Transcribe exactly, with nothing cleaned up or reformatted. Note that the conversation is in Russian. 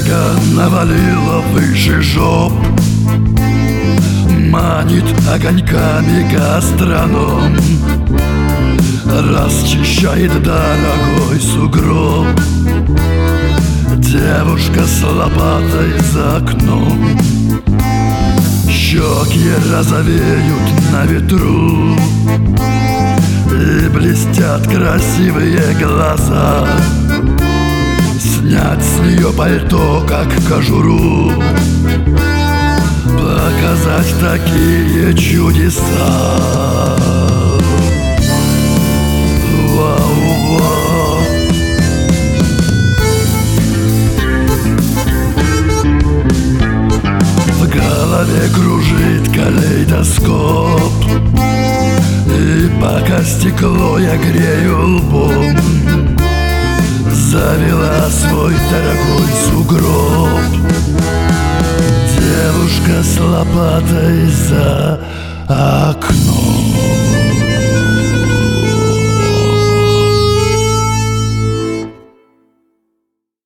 снега навалило выше жоп, манит огоньками гастроном, расчищает дорогой сугроб. Девушка с лопатой за окном, щеки розовеют на ветру и блестят красивые глаза. Снять с нее пальто, как кожуру, показать такие чудеса. Вау-вау. В голове кружит калейдоскоп, и пока стекло я грею лбом, завела свой дорогой сугроб. Девушка с лопатой за